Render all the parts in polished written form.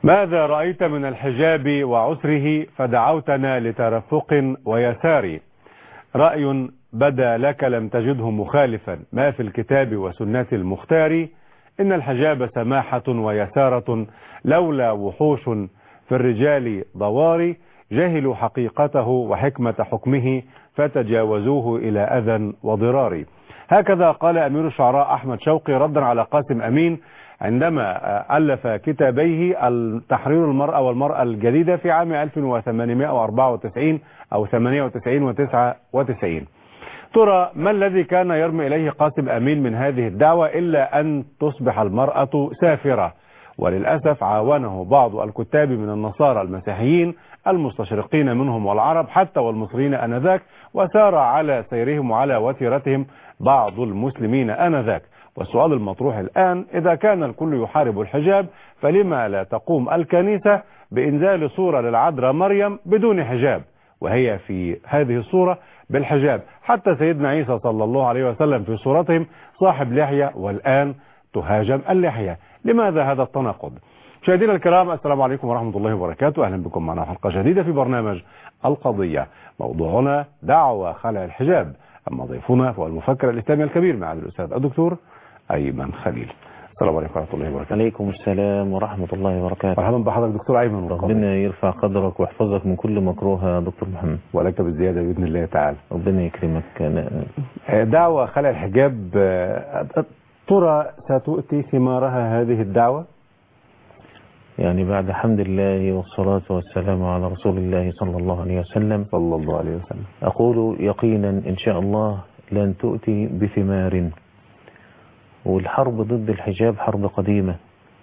ماذا رأيت من الحجاب وعسره فدعوتنا لترفق ويسار؟ رأي بدا لك لم تجده مخالفا ما في الكتاب وسنة المختار. إن الحجاب سماحة ويسارة لولا وحوش في الرجال ضواري جهلوا حقيقته وحكمة حكمه فتجاوزوه إلى أذى وضرار. هكذا قال أمير الشعراء أحمد شوقي ردا على قاسم أمين عندما ألف كتابيه تحرير المرأة والمرأة الجديدة في عام 1894 أو 98 و99. ترى ما الذي كان يرمي إليه قاسم أمين من هذه الدعوة إلا أن تصبح المرأة سافرة؟ وللأسف عاونه بعض الكتاب من النصارى المسيحيين المستشرقين منهم والعرب حتى والمصريين آنذاك، وسار على سيرهم وعلى وتيرتهم بعض المسلمين آنذاك. والسؤال المطروح الآن: إذا كان الكل يحارب الحجاب فلما لا تقوم الكنيسة بإنزال صورة للعذراء مريم بدون حجاب وهي في هذه الصورة بالحجاب؟ حتى سيدنا عيسى صلى الله عليه وسلم في صورتهم صاحب لحية، والآن تهاجم اللحية. لماذا هذا التناقض؟ مشاهدينا الكرام، السلام عليكم ورحمة الله وبركاته. أهلا بكم معنا حلقة جديدة في برنامج القضية. موضوعنا دعوة خلع الحجاب، أما ضيفنا هو المفكر الإسلامي الكبير معالي الأستاذ الدكتور أيمن خليل. السلام عليكم ورحمة الله وبركاته. عليكم السلام ورحمة الله وبركاته. مرحبا بحضرتك دكتور أيمن. ربنا يرفع قدرك ويحفظك من كل مكروه يا دكتور محمد. ولك بالزيادة بإذن الله تعالى. ربنا يكرمك. دعوة خلع الحجاب، ترى ستؤتي ثمارها هذه الدعوة؟ يعني بعد حمد الله والصلاة والسلام على رسول الله صلى الله عليه وسلم أقول يقينا إن شاء الله لن تؤتي بثمار. والحرب ضد الحجاب حرب قديمة،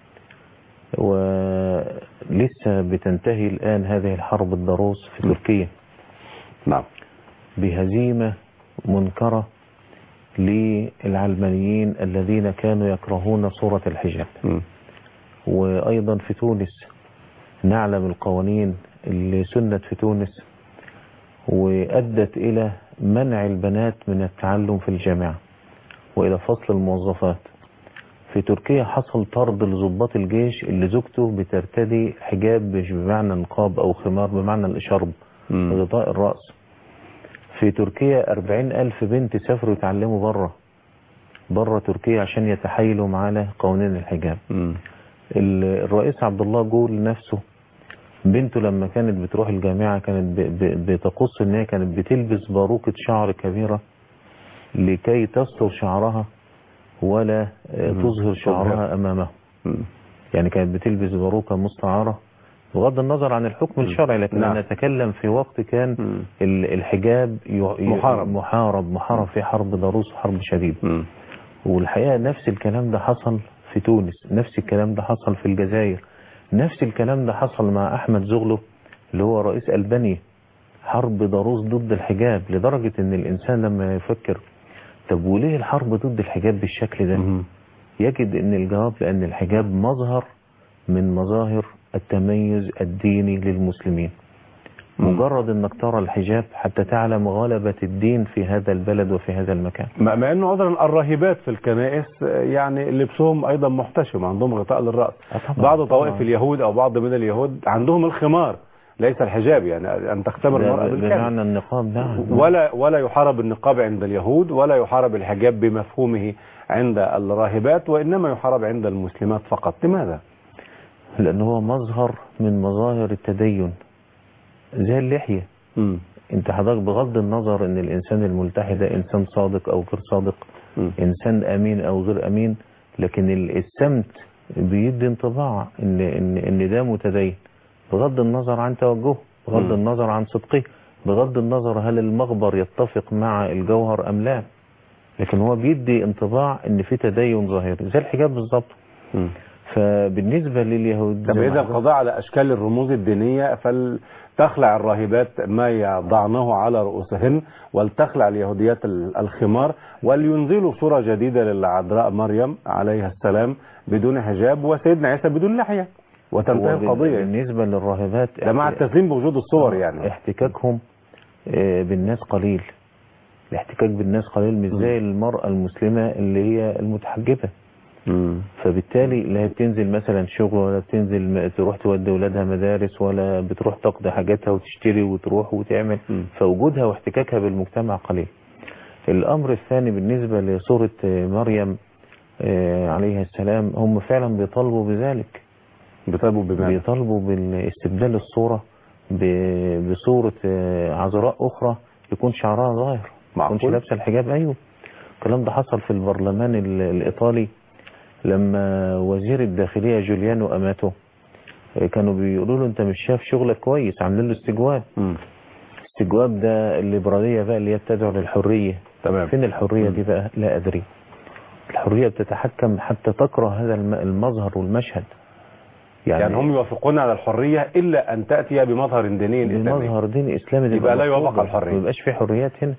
ولسه بتنتهي الآن هذه الحرب الضروس في تركيا. نعم. بهزيمة منكرة للعلمانيين الذين كانوا يكرهون صورة الحجاب. وأيضا في تونس نعلم القوانين اللي سنت في تونس وأدت إلى منع البنات من التعلم في الجامعة وإلى فصل الموظفات. في تركيا حصل طرد لضباط الجيش اللي زوجته بترتدي حجاب مش بمعنى نقاب أو خمار بمعنى الإشارب غطاء الرأس. في تركيا 40,000 بنت سافروا يتعلموا بره تركيا عشان يتحايلوا على قوانين الحجاب. الرئيس عبد الله جول نفسه بنته لما كانت بتروح الجامعة كانت بتقص ان هي كانت بتلبس باروكة شعر كبيرة لكي تستر شعرها ولا تظهر شعرها امامه. يعني كانت بتلبس باروكة مستعارة بغض النظر عن الحكم الشرعي، لكن أنا نتكلم في وقت كان الحجاب محارب في حرب ضروس وحرب شديد. والحقيقة نفس الكلام ده حصل في تونس، نفس الكلام ده حصل في الجزائر، نفس الكلام ده حصل مع أحمد زغلو اللي هو رئيس ألبانيا. حرب ضروس ضد الحجاب لدرجة ان الإنسان لما يفكر طب وليه الحرب ضد الحجاب بالشكل ده يجد ان الجواب لأن الحجاب مظهر من مظاهر التميز الديني للمسلمين. مجرد انك ترى الحجاب حتى تعلم غلبة الدين في هذا البلد وفي هذا المكان. مع انه ايضا الراهبات في الكنائس يعني لبسهم ايضا محتشم، عندهم غطاء للرأس. بعض طوائف اليهود او بعض من اليهود عندهم الخمار ليس الحجاب، يعني ان تختمر المرأة بالكامل بمعنى النقاب. نعم. ولا يحارب النقاب عند اليهود ولا يحارب الحجاب بمفهومه عند الراهبات، وانما يحارب عند المسلمات فقط. لماذا؟ لانه هو مظهر من مظاهر التدين زي اللحية. انت حضرتك بغض النظر ان الانسان الملتحي ده انسان صادق او غير صادق، انسان امين او غير امين، لكن السمت بيدي انطباع ان ده متدين بغض النظر عن توجهه، بغض النظر عن صدقه، بغض النظر هل المخبر يتفق مع الجوهر ام لا، لكن هو بيدي انطباع ان في تدين ظاهري زي الحجاب بالظبط. فبالنسبة لليهود طب إذا القضاء على أشكال الرموز الدينية فلتخلع الراهبات ما يضعنه على رؤوسهن، ولتخلع اليهوديات الخمار، ولينزلوا صورة جديدة للعذراء مريم عليها السلام بدون حجاب وسيدنا عيسى بدون لحية وتنتهي القضية. بالنسبة للراهبات ده مع التسليم بوجود الصور يعني احتكاكهم بالناس قليل. الاحتكاك بالناس قليل مش زي المرأة المسلمة اللي هي المتحجبة. فبالتالي لا بتنزل مثلا شغل، ولا بتنزل تروح تودي ولادها مدارس، ولا بتروح تقضي حاجاتها وتشتري وتروح وتعمل. فوجودها واحتكاكها بالمجتمع قليل. الأمر الثاني بالنسبة لصورة مريم عليها السلام، هم فعلا بيطالبوا بذلك. بيطالبوا بالاستبدال الصورة بصورة عذراء أخرى يكون شعرها ظاهر، ما يكونش لابسة الحجاب. أيوه، الكلام ده حصل في البرلمان الإيطالي لما وزير الداخلية جوليانو أماتو كانوا بيقولوا له أنت مش شايف شغلك كويس، عاملين له استجواب. استجواب ده الليبرالية بقى اللي هي بتدعو للحرية. تمام. فين الحرية دي بقى؟ لا أدري. الحرية بتتحكم حتى تكره هذا المظهر والمشهد. يعني هم يوافقون على الحرية إلا أن تأتي بمظهر ديني إسلامي. بمظهر ديني إسلامي يبقى لا يوافق على الحرية، ما يبقاش في حريات هنا.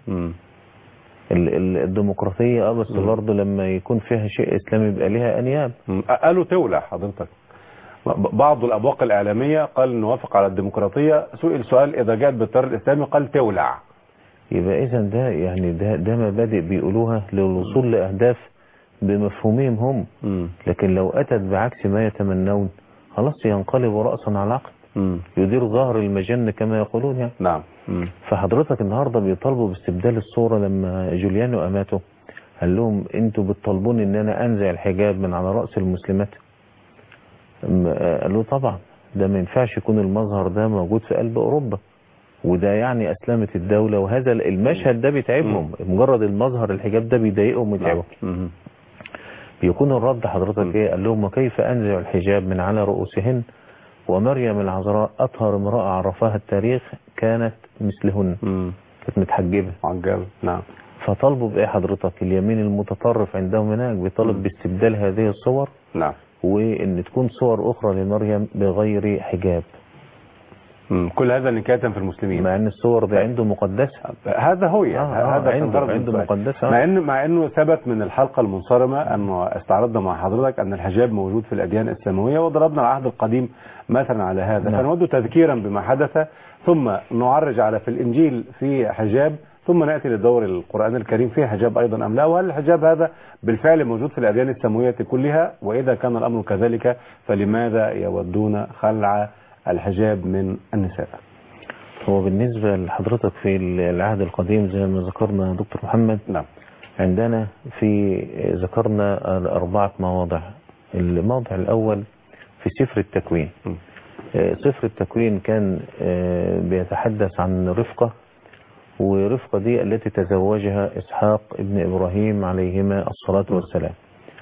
الديمقراطية بس برضه لما يكون فيها شيء إسلامي يبقى لها أنياب. قالوا تولع حضرتك. بعض الأبواق الإعلامية قال نوافق على الديمقراطية، سئل سؤال إذا جاءت بالتيار الإسلامي قال تولع. يبقى إذا ده يعني ده مبادئ بيقولوها للوصول لأهداف بمفهومهم هم. لكن لو أتت بعكس ما يتمنون خلاص ينقلب رأسا على عقب، يدير ظهر المجن كما يقولون يعني. نعم. فحضرتك النهاردة بيطالبوا باستبدال الصورة. لما جوليانو أماتو قال لهم انتوا بتطالبون ان انا انزع الحجاب من على رأس المسلمات، قالوا طبعا ده ما ينفعش يكون المظهر ده موجود في قلب اوروبا، وده يعني اسلمت الدولة، وهذا المشهد ده بيتعبهم. مجرد المظهر الحجاب ده بيضايقهم ويتعبهم. بيكون الرد حضرتك ايه؟ قال لهم وكيف انزع الحجاب من على رؤوسهن ومريم العذراء اطهر امرأة عرفها التاريخ كانت مثلهن. كانت متحجبة. نعم. فطالبوا بايه حضرتك؟ اليمين المتطرف عندهم هناك بيطالب باستبدال هذه الصور. نعم. وان تكون صور اخرى لمريم بغير حجاب. كل هذا نكاية في المسلمين، مع ان الصور دي عنده مقدسة. هذا هو هذا عنده مقدسة. مع انه ثبت من الحلقة المنصرمة انه استعرضنا مع حضرتك ان الحجاب موجود في الاديان السماوية، وضربنا العهد القديم مثلا على هذا. فنود تذكيرا بما حدث، ثم نعرج على في الانجيل في حجاب، ثم نأتي للدور القرآن الكريم فيه حجاب أيضا أم لا، وهل الحجاب هذا بالفعل موجود في الأديان السماوية كلها، وإذا كان الأمر كذلك فلماذا يودون خلع الحجاب من النساء؟ هو بالنسبة لحضرتك في العهد القديم زي ما ذكرنا دكتور محمد، نعم، عندنا ذكرنا 4 مواضع. الموضع الأول في سفر التكوين. سفر التكوين كان بيتحدث عن رفقة، ورفقة دي التي تزوجها إسحاق ابن إبراهيم عليهما الصلاة والسلام.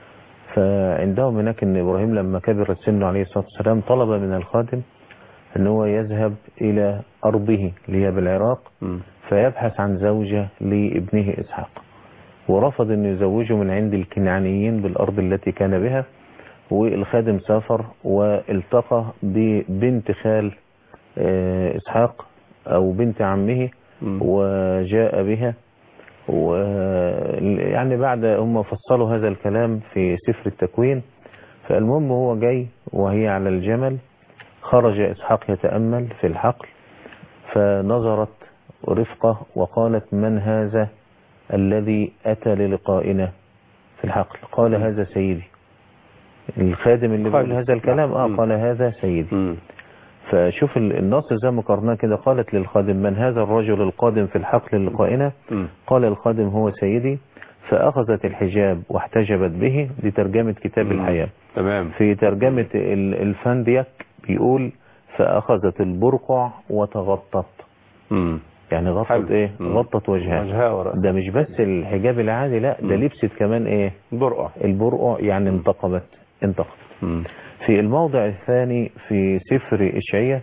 فعندهم هناك أن إبراهيم لما كبر السن عليه الصلاة والسلام طلب من الخادم أن هو يذهب إلى أرضه اللي هي بالعراق فيبحث عن زوجة لابنه إسحاق، ورفض أن يزوجه من عند الكنعانيين بالأرض التي كان بها. والخادم سافر والتقى ببنت خال إسحاق أو بنت عمه وجاء بها. ويعني بعد هم فصلوا هذا الكلام في سفر التكوين. فالمهم هو جاي وهي على الجمل، خرج إسحاق يتأمل في الحقل، فنظرت رفقة وقالت من هذا الذي أتى للقائنا في الحقل؟ قال هذا سيدي. الخادم اللي بيقول هذا الكلام قال هذا سيدي. فشوف النص زي ما قرناه كده، قالت للخادم من هذا الرجل القادم في الحقل للقائنا؟ قال الخادم هو سيدي. فأخذت الحجاب واحتجبت به. دي ترجمة كتاب الحياة. تمام. في ترجمة الفنديك بيقول فأخذت البرقع وتغطت. يعني غطت ايه؟ غطت وجهها. ده مش بس الحجاب العادي، لا ده لبست كمان ايه؟ البرقع يعني انتقبت. في الموضع الثاني في سفر إشعياء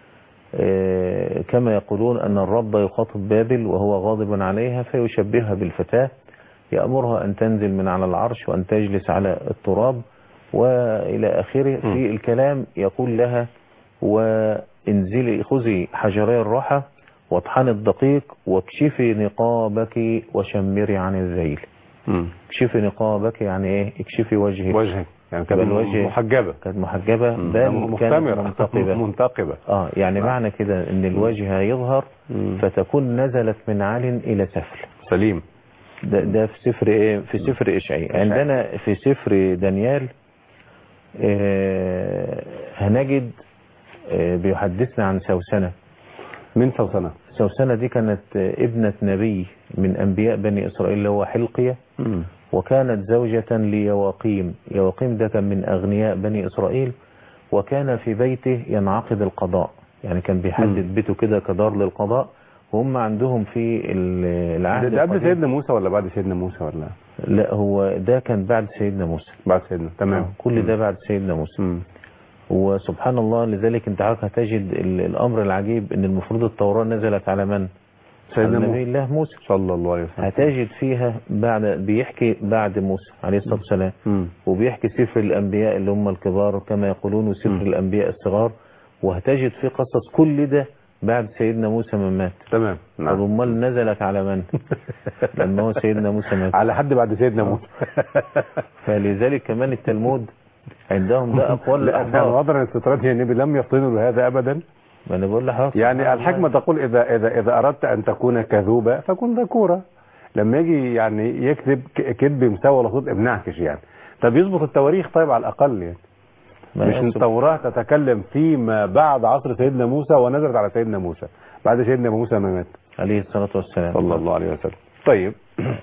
كما يقولون أن الرب يخاطب بابل وهو غاضب عليها فيشبهها بالفتاة، يأمرها أن تنزل من على العرش وأن تجلس على التراب وإلى آخره. في الكلام يقول لها وانزلي خذي حجري الراحة واطحني الدقيق واكشفي نقابك وشمري عن الذيل. اكشفي نقابك يعني ايه؟ اكشفي وجهك. يعني كانت محجبة. كانت محجبة بل كانت منتقبة. يعني معنى كده ان الوجه يظهر فتكون نزلت من عال الى سفل. سليم. ده في سفر ايه؟ في سفر اشعياء. عندنا في سفر دانيال هنجد بيحدثنا عن سوسنة. من سوسنة؟ سوسنة دي كانت ابنة نبي من انبياء بني اسرائيل اللي هو حلقية، وكانت زوجة ليواقيم. يواقيم ده كان من اغنياء بني اسرائيل، وكان في بيته ينعقد القضاء، يعني كان بيحدد بيته كده كدار للقضاء، وهم عندهم في العهد ده قبل سيدنا موسى ولا بعد سيدنا موسى ولا؟ لا، هو ده كان بعد سيدنا موسى. بعد سيدنا، تمام. كل ده بعد سيدنا موسى. وسبحان الله، لذلك انت هتجد الامر العجيب ان المفروض التوراة نزلت على من؟ سيدنا نبي الله موسى صلى الله عليه وسلم. هتجد فيها بيحكي بعد موسى عليه الصلاة والسلام، وبيحكي سفر الانبياء اللي هم الكبار كما يقولون، وسفر الانبياء الصغار، وهتجد في قصص كل ده بعد سيدنا موسى من مات. تمام. طب امال نزلت على من؟ لما هو سيدنا موسى مات على حد بعد سيدنا موسى. فلذلك كمان التلمود عندهم ده اقوال احنا وضع الاستطراد النبي لم يفطنوا لهذا ابدا. ما انا بقول لحضرتك يعني الحكمة تقول اذا اردت ان تكون كذوبا فكن ذكورا. لما يجي يعني يكذب كذب مساوي لصوت ابنعكش يعني. طب يظبط التواريخ طيب على الاقل يعني. مش التوراة تتكلم فيما بعد عصر سيدنا موسى ونزلت على سيدنا موسى بعد سيدنا موسى ما مات عليه الصلاة والسلام صلى الله عليه وسلم. طيب،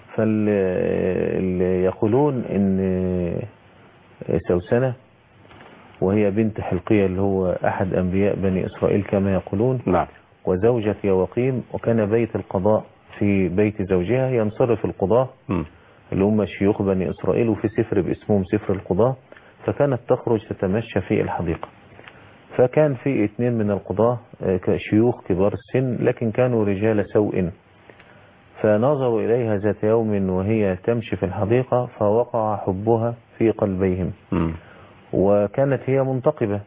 فاللي يقولون ان سوسنة وهي بنت حلقية اللي هو احد انبياء بني اسرائيل كما يقولون، نعم، وزوجة يواقيم، وكان بيت القضاء في بيت زوجها، ينصرف القضاة اللي هم شيوخ بني اسرائيل، وفي سفر باسمهم سفر القضاة، فكانت تخرج تتمشى في الحديقة. فكان في 2 من القضاة شيوخ كبار السن، لكن كانوا رجال سوء، فنظروا إليها ذات يوم وهي تمشي في الحديقة، فوقع حبها في قلبيهم. وكانت هي منتقبة،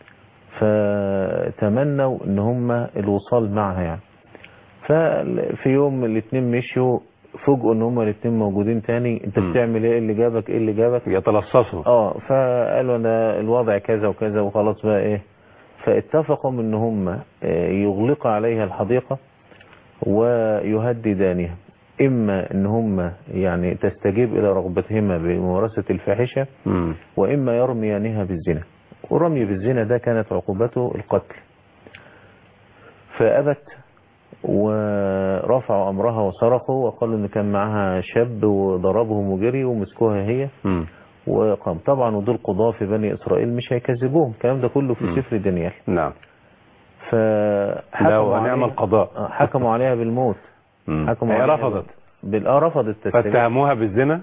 فتمنوا ان هم الوصال معها يعني. ففي يوم الاثنين مشوا، فوجئوا ان هم الاثنين موجودين تاني. انت بتعمل ايه؟ اللي جابك؟ ايه اللي جابك؟ يتلصصوا. فقالوا انا الوضع كذا وكذا وخلاص بقى ايه. فاتفقوا ان هم يغلقوا عليها الحديقة ويهددانها، اما ان هم يعني تستجيب الى رغبتهما بممارسة الفاحشة، واما يرميانها بالزنا. ورمي بالزنا ده كانت عقوبته القتل. فأبت، ورفعوا أمرها وصرخوا وقالوا إن كان معها شاب وضربهم وجري ومسكوها هي. وقام طبعا، ودول قضاة في بني إسرائيل مش هيكذبوهم، الكلام ده كله في سفر دانيال. نعم. فحكموا عليها القضاء، حكموا عليها بالموت. حكموا هي عليها رفضت. رفضت تستجيب، فاتهموها بالزنا.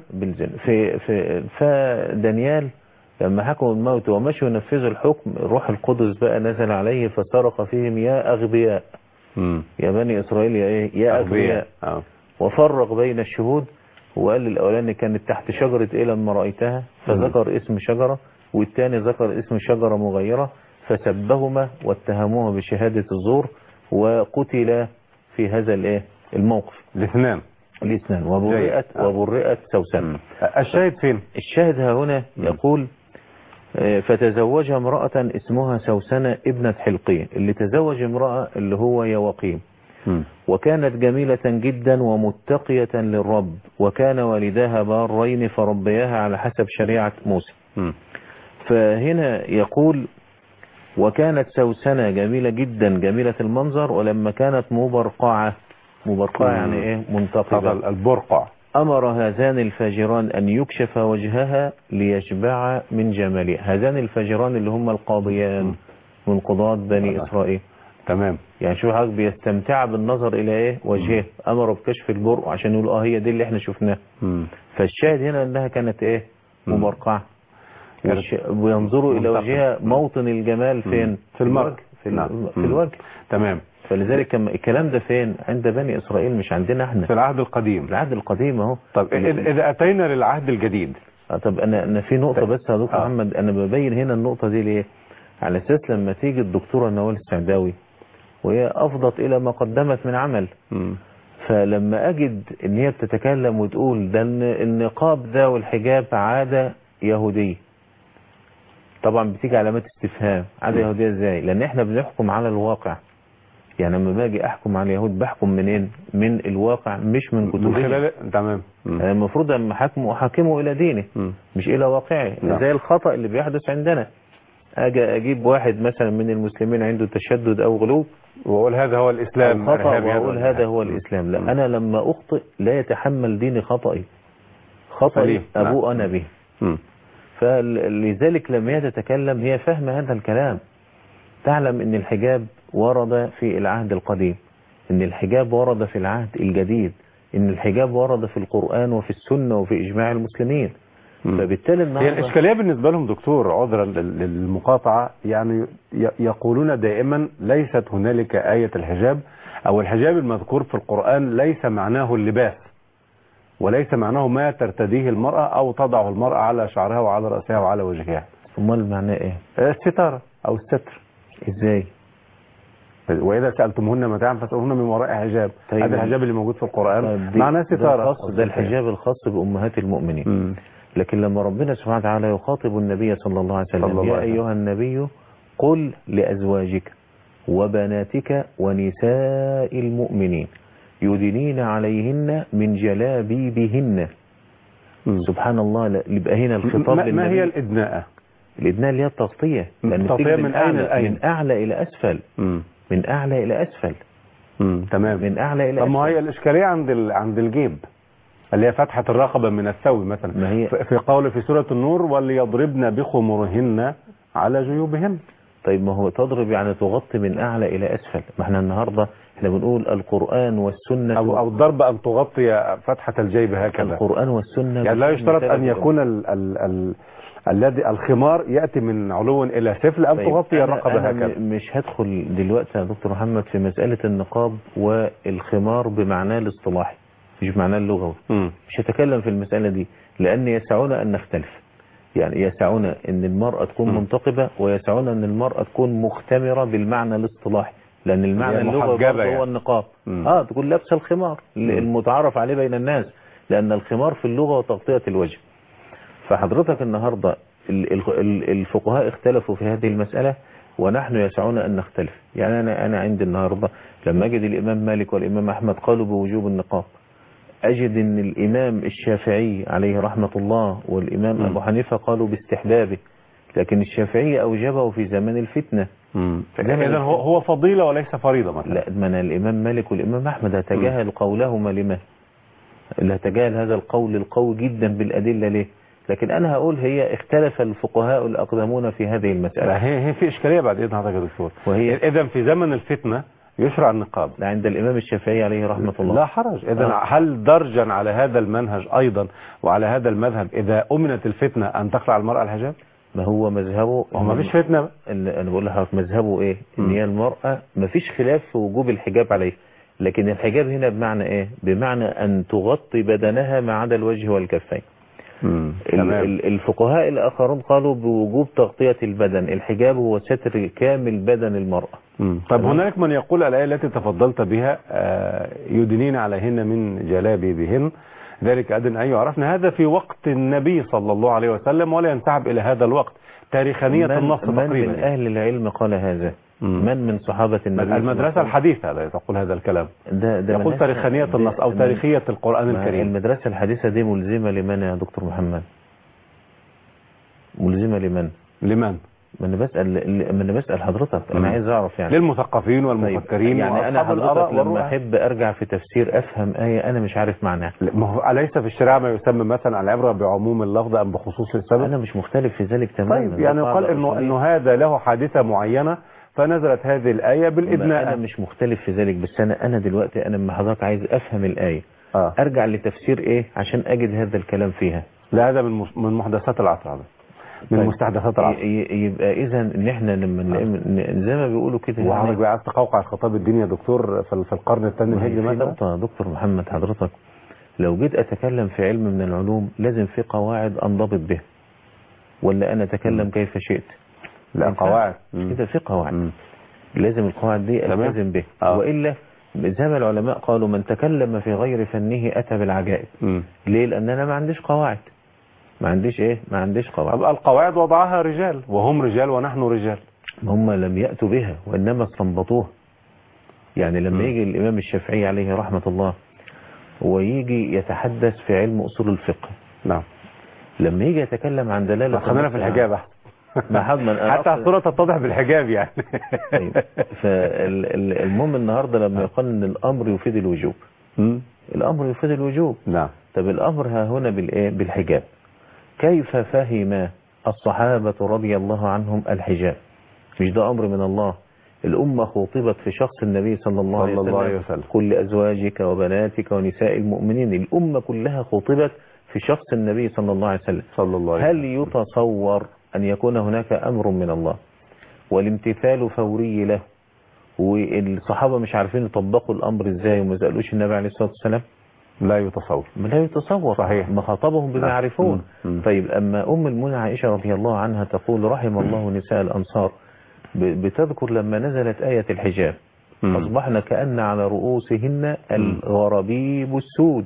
فدانيال لما حكموا الموت ومشوا ينفذوا الحكم، روح القدس بقى نزل عليه فصرخ فيهم يا أغبياء. يا بني إسرائيل يا إيه؟ يا أغبياء. وفرق بين الشهود، وقال للأولاني كانت تحت شجرة إيه لما رأيتها، فذكر اسم شجرة، والتاني ذكر اسم شجرة مغيرة، فسبهما واتهموها بشهادة الزور، وقتل في هذا الإيه الموقف. الاثنان. وبرئت سوسنة. الشاهد فين؟ الشاهد ها هنا يقول فتزوج امرأة اسمها سوسنة ابنة حلقية. اللي تزوج امرأة اللي هو يواقيم، وكانت جميلة جدا ومتقية للرب، وكان والداها بارين فربياها على حسب شريعة موسى. فهنا يقول وكانت سوسنة جميلة جدا، جميلة المنظر، ولما كانت مبرقعة يعني ايه؟ منتقبة. البرقع. أمر هذان الفاجران أن يكشف وجهها ليشبع من جمالها. هذان الفاجران اللي هم القاضيان من قضاة بني إسرائيل. تمام. يعني شو حضرتك بيستمتع بالنظر إلى إيه؟ وجهه. أمر بكشف البرق عشان يقولوا هي دي اللي احنا شفناه. فالشاهد هنا أنها كانت إيه؟ مبرقعة. وينظروا إلى وجهها. موطن الجمال فين؟ في الوجه. في الوجه. تمام. فلذلك الكلام ده فين؟ عند بني إسرائيل، مش عندنا احنا. في العهد القديم. العهد القديم اهو. طب إذا أتينا للعهد الجديد. طب أنا في نقطة بس يا دكتور محمد، أنا ببين هنا النقطة دي ليه؟ على أساس لما تيجي الدكتورة نوال السعداوي وهي أفضت إلى ما قدمت من عمل، فلما أجد إن هي بتتكلم وتقول ده النقاب ده والحجاب عادة يهودية، طبعا بتيجي علامات استفهام. عادة يهودية إزاي؟ لأن إحنا بنحكم على الواقع. يعني لما باجي احكم على اليهود بحكم منين؟ من الواقع مش من من كتبهم. خلال تمام. يعني المفروض لما احاكمه الى دينه مش الى واقعه. نعم. زي الخطأ اللي بيحدث عندنا، اجيب واحد مثلا من المسلمين عنده تشدد او غلو واقول هذا هو الاسلام أو خطأ إرهابي، واقول هذا هو الاسلام. لا، انا لما اخطئ لا يتحمل ديني خطأي سليم. ابوء نعم. انا به. مم. فلذلك لما هي تتكلم هي فاهم هذا الكلام، تعلم ان الحجاب ورد في العهد القديم، ان الحجاب ورد في العهد الجديد، ان الحجاب ورد في القرآن وفي السنة وفي اجماع المسلمين. فبالتالي هي النهارده الإشكالية بالنسبة لهم دكتور، عذرا للمقاطعة، يعني يقولون دائما ليست هنالك آية الحجاب أو الحجاب المذكور في القرآن ليس معناه اللباس، وليس معناه ما ترتديه المرأة أو تضعه المرأة على شعرها وعلى رأسها وعلى وجهها. امال معناه ايه؟ الستارة أو الستر. ازاي؟ وإذا سألتمهن متاعا فاسألوهن من وراء حجاب. طيب. هذا الحجاب اللي موجود في القرآن طيب معناه ستارة. ده الحجاب الخاص بأمهات المؤمنين. لكن لما ربنا سبحانه وتعالى يخاطب النبي صلى الله عليه وسلم يا أيها النبي قل لأزواجك وبناتك ونساء المؤمنين يدنين عليهن من جلابيبهن. سبحان الله، يبقى هنا الخطاب للنبي. ما هي الإدناء؟ الإدناء اللي هي التغطية، لأن التغطية من أين لأين؟ من أعلى إلى أسفل. من أعلى إلى أسفل. تمام. من أعلى إلى طب ما أسفل. هي الإشكالية عند الجيب اللي هي فتحة الرقبة من الثوب مثلا، ما هي في قول في سورة النور وليضربن بخمرهن على جيوبهن. طيب ما هو تضرب يعني تغطي من أعلى إلى أسفل. ما احنا النهاردة احنا بنقول القرآن والسنة أو الضرب أن تغطي فتحة الجيب هكذا. القرآن والسنة يعني لا يشترط أن يكون الذي الخمار يأتي من علو إلى سفل أن تغطي الرقبة هكذا. مش هدخل دلوقتي يا دكتور محمد في مسألة النقاب والخمار بمعناه الاصطلاحي مش بمعناه اللغوي. مش هتكلم في المسألة دي، لأن يسعنا أن نختلف. يعني يسعنا أن المرأة تكون منتقبة، ويسعنا أن المرأة تكون مختمرة بالمعنى الاصطلاحي، لأن المعنى اللغوي يعني. هو النقاب. تكون لابسة الخمار المتعارف عليه بين الناس، لأن الخمار في اللغة وتغطية الوجه. فحضرتك النهاردة الفقهاء اختلفوا في هذه المسألة، ونحن يسعنا أن نختلف. يعني أنا عندي النهاردة لما أجد الإمام مالك والإمام أحمد قالوا بوجوب النقاب، أجد أن الإمام الشافعي عليه رحمة الله والإمام أبو حنيفة قالوا باستحبابه، لكن الشافعي أوجبه في زمن الفتنة. إذن هو فضيلة وليس فريضة مثلا. لا، من الإمام مالك والإمام أحمد هتجاهل قولهما لما؟ اللي هتجاهل هذا القول القوي جدا بالأدلة ليه؟ لكن أنا هقول هي اختلف الفقهاء الأقدمون في هذه المسألة. هي في إشكالية بعد إذن حضرتك يا دكتور، إذن في زمن الفتنة يشرع النقاب عند الإمام الشافعي عليه رحمة الله. لا حرج. إذن هل درجا على هذا المنهج أيضا وعلى هذا المذهب إذا أمنت الفتنة أن تخلع المرأة الحجاب؟ ما هو مذهبه ما فيش فتنة. أنا بقول لحضرتك مذهبه إيه؟ إن هي المرأة ما فيش خلاف في وجوب الحجاب عليه، لكن الحجاب هنا بمعنى إيه؟ بمعنى أن تغطي بدنها ما عدا الوجه والكفين. الفقهاء الآخرون قالوا بوجوب تغطية البدن. الحجاب هو ستر كامل بدن المرأة. طب هناك من يقول الآية التي تفضلت بها يدنين عليهن من جلابيبهن ذلك أدنى أن يعرفن، هذا في وقت النبي صلى الله عليه وسلم ولا ينسحب إلى هذا الوقت تاريخانية النص تقريبا. من أهل العلم قال هذا؟ من صحابة النبي؟ المدرسة الحديثة لا تقول هذا الكلام. ده يقول تاريخانية النص أو تاريخية القرآن الكريم. المدرسة الحديثة دي ملزمة لمن يا دكتور محمد؟ ملزمة لمن؟ ما انا بسأل حضرتك. انا عايز اعرف يعني للمثقفين والمفكرين. يعني انا حضرتك لما احب ارجع في تفسير افهم آية انا مش عارف معناها. ما هو أليس في الشريعة ما يسمى مثلا العبرة بعموم اللفظ ام بخصوص السبب؟ انا مش مختلف في ذلك تماما. طيب يعني قال انه هذا له حادثة معينة فنزلت هذه الآية بالإدناء. انا مش مختلف في ذلك، بس انا دلوقتي انا لما حضرتك عايز افهم الآية ارجع لتفسير ايه عشان اجد هذا الكلام فيها. لا، هذا من محدثات العصر، هذا من مستحدثات العصر. يبقى اذا ان احنا لما زي ما بيقولوا كده وحضرتك بقى عايز تقوقع الخطاب الديني يا دكتور في القرن الثاني الهجري مثلا. نقطة يا دكتور محمد، حضرتك لو جيت اتكلم في علم من العلوم لازم في قواعد انضبط بها، ولا انا اتكلم كيف شئت؟ لا، قواعد كده في قواعد لازم القواعد دي التزم بها. والا زي ما العلماء قالوا من تكلم في غير فنه اتى بالعجائب. ليه؟ لان انا ما عنديش قواعد. ما عنديش قواعد. القواعد وضعها رجال وهم رجال ونحن رجال. هم لم يأتوا بها وإنما استنبطوها. يعني لما يجي الإمام الشافعي عليه رحمة الله ويجي يتحدث في علم أصول الفقه، نعم، لما يجي يتكلم عن دلالة خلينا في الحجاب أحسن. حتى الصورة تتضح بالحجاب يعني. طيب، فالمهم النهاردة لما يقال ان الامر يفيد الوجوب، الامر يفيد الوجوب. نعم. طب الامر ها هنا بالايه؟ بالحجاب. كيف فهم الصحابة رضي الله عنهم الحجاب؟ مش ده امر من الله؟ الامة خوطبت في شخص النبي صلى الله عليه وسلم، قل لأزواجك وبناتك ونساء المؤمنين، الامة كلها خوطبت في شخص النبي صلى الله عليه وسلم. هل يتصور أن يكون هناك أمر من الله والامتثال فوري له والصحابة مش عارفين يطبقوا الأمر إزاي وما سألوش النبي عليه الصلاة والسلام؟ لا يتصور. لا يتصور. صحيح. ما خاطبهم بما يعرفون. طيب أما أم المؤمنين عائشة رضي الله عنها تقول رحم الله نساء الأنصار، بتذكر لما نزلت آية الحجاب أصبحنا كأن على رؤوسهن الغرابيب السود.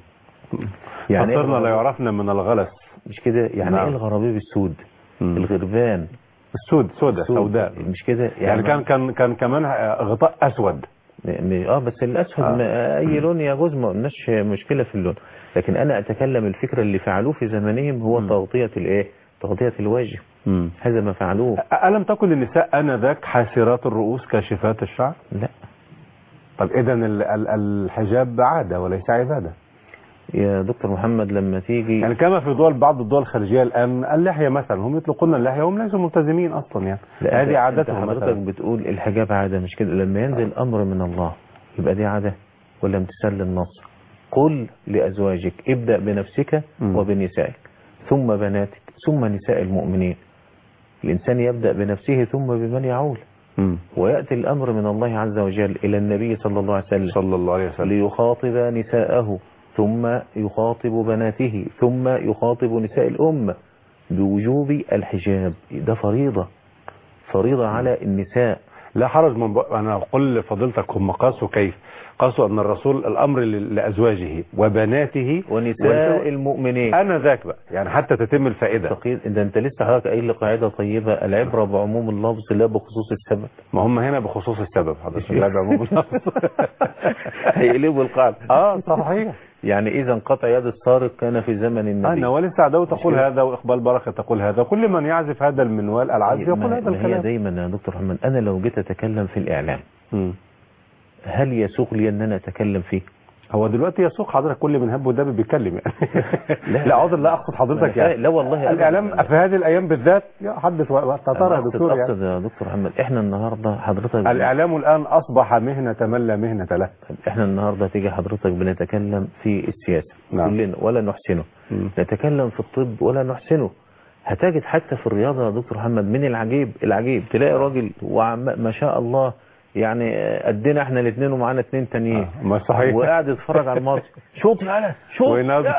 يعني فطرنا لا يعرفنا من الغلس. مش كده يعني؟ نعم. ايه الغرابيب السود؟ الغربان سوداء. مش كده يعني كان كمان غطاء اسود. بس الاسود اي لون يجوز، ما قلناش مشكله في اللون، لكن انا اتكلم الفكره اللي فعلوه في زمانهم هو تغطيه الايه؟ تغطيه الوجه. هذا ما فعلوه. الم تكن النساء انذاك حاسرات الرؤوس كاشفات الشعر؟ لا. طب اذا الحجاب عاده وليس عباده يا دكتور محمد. لما تيجي يعني كما في بعض الدول الخارجيه الان اللحيه مثلا، هم يطلقون اللحيه وهم ليسوا ملتزمين اصلا يعني. هذه عادتهم. حضرتك بتقول الحجاب عاده، مش كده؟ لما ينزل امر من الله يبقى دي عاده ولا امتثال للنص؟ قل لازواجك، ابدا بنفسك وبنسائك ثم بناتك ثم نساء المؤمنين. الانسان يبدا بنفسه ثم بمن يعول. وياتي الامر من الله عز وجل الى النبي صلى الله عليه وسلم ليخاطب نساءه ثم يخاطب بناته ثم يخاطب نساء الأمة بوجوب الحجاب. ده فريضة على النساء. لا حرج أنا أقول لفضيلتك هم قاسوا كيف؟ قاسوا أن الرسول الأمر لأزواجه وبناته ونساء المؤمنين. أنا ذاك بقى يعني حتى تتم الفائدة. ده أنت لسه حضرتك قايل قاعدة طيبة، العبرة بعموم اللفظ لا بخصوص السبب. ما هم هنا بخصوص السبب حضرتك، لا بعموم اللفظ. هيقلبوا القاعدة. صحيح. يعني إذا انقطع يد السارق كان في زمن النبي. أنا ولسعداوي تقول هذا، وإقبال بركة تقول هذا، كل من يعزف هذا المنوال العزف يقول هذا الكلام. هي دايما يا دكتور محمد أنا لو جيت أتكلم في الإعلام هل يسوق لي أن أنا أتكلم فيه؟ هو دلوقتي يسوق حضرتك كل من هب ودب بيتكلم يعني. لا عذر، لا أقصد حضرتك يعني. لا والله الإعلام في هذه الأيام بالذات حدث وتطرح يا دكتور يعني. يا دكتور محمد إحنا النهاردة حضرتك الإعلام الآن أصبح مهنة من لا مهنة له. إحنا النهاردة تيجي حضرتك بنتكلم في السياسة كلنا ولا نحسنه، نتكلم في الطب ولا نحسنه. هتجد حتى في الرياضة يا دكتور محمد من العجيب تلاقي راجل ما شاء الله يعني قدنا احنا الاثنين ومعانا اثنين تانيين ما صحيح، وقاعد يتفرج على الماتش شوط يالا شوط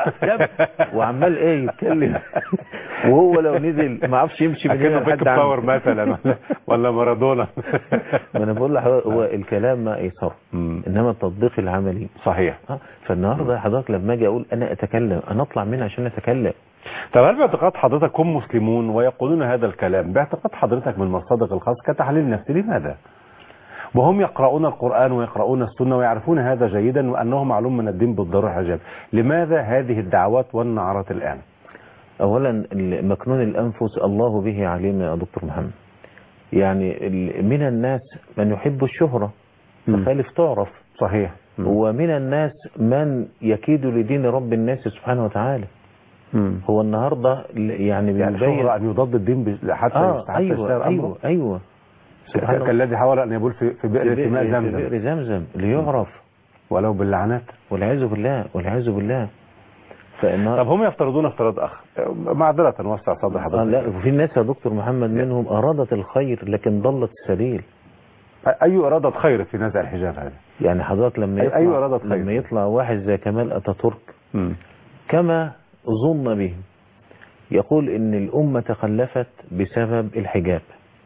وعمال يتكلم وهو لو نزل ما عرفش يمشي من هنا لحد باور مثلا ولا مارادونا. ما انا بقول لحضرتك هو الكلام ما ايسره انما التطبيق العملي صحيح. فالنهارده حضرتك لما اجي اقول انا اتكلم انا اطلع منها عشان اتكلم. طب هل باعتقاد حضرتك هم مسلمون ويقولون هذا الكلام باعتقاد حضرتك من مصادق الخاص كتحليل نفسي؟ لماذا؟ وهم يقرؤون القرآن ويقرؤون السنة ويعرفون هذا جيدا وأنه معلوم من الدين بالضرورة حجاب. لماذا هذه الدعوات والنعرات الآن؟ أولا مكنون الأنفس الله به عليم يا دكتور محمد. يعني من الناس من يحب الشهرة فخالف تعرف. صحيح. ومن الناس من يكيد لدين رب الناس سبحانه وتعالى. هو النهاردة يعني الشهرة أن يضاد الدين حتى أيوة كالذي حاول أن يبول في بئر ماء زمزم. في بئر زمزم ليعرف ولو باللعنات والعياذ بالله. طب هم يفترضون افتراض آخر، معذرة وسع صدر حضرتك. لا وفي الناس يا دكتور محمد منهم أرادت الخير لكن ضلت السبيل. أي إرادة خير في نزع الحجاب هذا؟ يعني حضرتك لما يطلع واحد زي كمال أتاتورك كما ظن به يقول إن الأمة تخلفت بسبب الحجاب.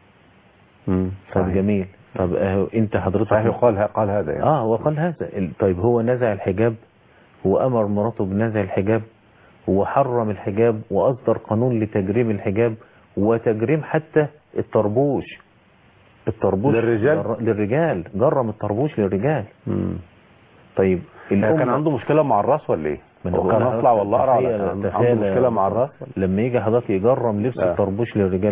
طب جميل. طب انت حضرتك صحيح قال هذا يعني. هو قال هذا. طيب هو نزع الحجاب، هو امر مراته بنزع الحجاب، هو حرم الحجاب واصدر قانون لتجريم الحجاب وتجريم حتى الطربوش. الطربوش للرجال جرم الطربوش للرجال. طيب كان عنده مشكلة مع الراس ولا ايه؟ كان اطلع والله اقرا عنده مشكلة مع الراس لما يجي حضرتك يجرم لبس الطربوش للرجال.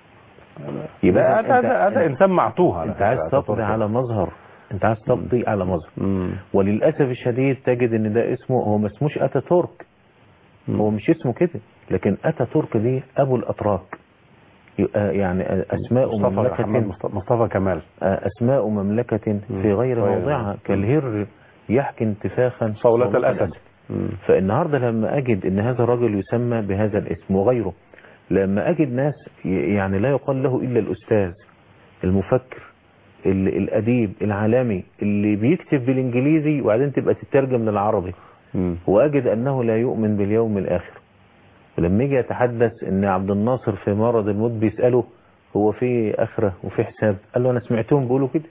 يبقى هذا انسان معتوه. انت عايز تقضي على مظهر، انت عايز تقضي على مظهر. وللاسف الشديد تجد ان ده اسمه، هو ما اسموش اتاتورك، هو مش اسمه كده، لكن اتاتورك دي ابو الاتراك. يعني اسماء مصطفى كمال، اسماء مملكة في غير موضعها كالهر يحكي انتفاخا صولة الاسد. فالنهارده لما اجد ان هذا الرجل يسمى بهذا الاسم وغيره، لما اجد ناس يعني لا يقال له الا الاستاذ المفكر الاديب العالمي اللي بيكتب بالانجليزي وبعدين تبقى تترجم للعربي، واجد انه لا يؤمن باليوم الاخر. ولما يجي يتحدث ان عبد الناصر في مرض الموت بيساله هو في اخره وفي حساب، قال له انا سمعتهم بيقولوا كده.